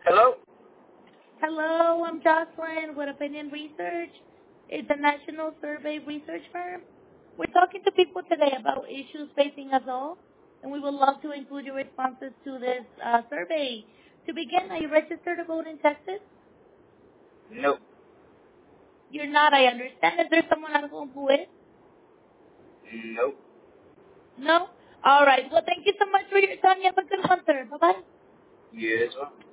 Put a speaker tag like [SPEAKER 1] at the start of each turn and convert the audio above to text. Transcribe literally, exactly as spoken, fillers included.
[SPEAKER 1] Hello?
[SPEAKER 2] Hello, I'm Jocelyn with Opinion Research. It's a national survey research firm. We're talking to people today about issues facing us all, and we would love to include your responses to this uh, survey. To begin, are you registered to vote in Texas?
[SPEAKER 1] No.
[SPEAKER 2] You're not, I understand. Is there someone at home who is?
[SPEAKER 1] No.
[SPEAKER 2] No? All right. Well, thank you so much for your time. You have a good one, sir. Bye-bye.
[SPEAKER 1] Yes, ma'am.